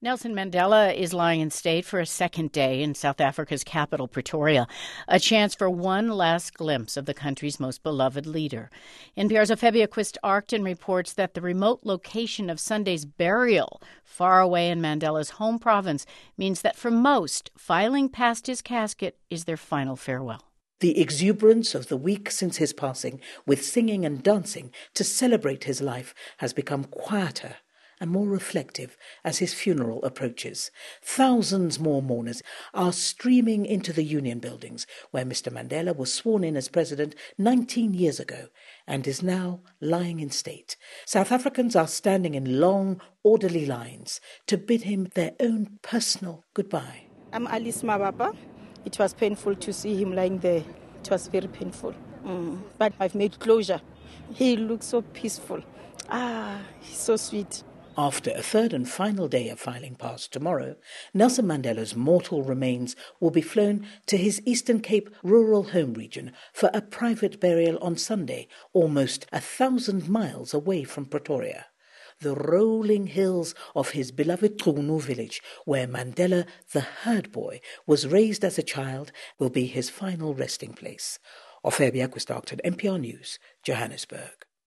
Nelson Mandela is lying in state for a second day in South Africa's capital, Pretoria, a chance for one last glimpse of the country's most beloved leader. NPR's Afebia Quist-Arcton reports that the remote location of Sunday's burial, far away in Mandela's home province, means that for most, filing past his casket is their final farewell. The exuberance of the week since his passing, with singing and dancing to celebrate his life, has become quieter and more reflective as his funeral approaches. Thousands more mourners are streaming into the Union buildings, where Mr. Mandela was sworn in as president 19 years ago and is now lying in state. South Africans are standing in long, orderly lines to bid him their own personal goodbye. I'm Alice Mabapa. It was painful to see him lying there. It was very painful. But I've made closure. He looks so peaceful. He's so sweet. After a third and final day of filing past tomorrow, Nelson Mandela's mortal remains will be flown to his Eastern Cape rural home region for a private burial on Sunday, almost 1,000 miles away from Pretoria. The rolling hills of his beloved Qunu village, where Mandela, the herd boy, was raised as a child, will be his final resting place. Afebia Quist-Arcton, NPR News, Johannesburg.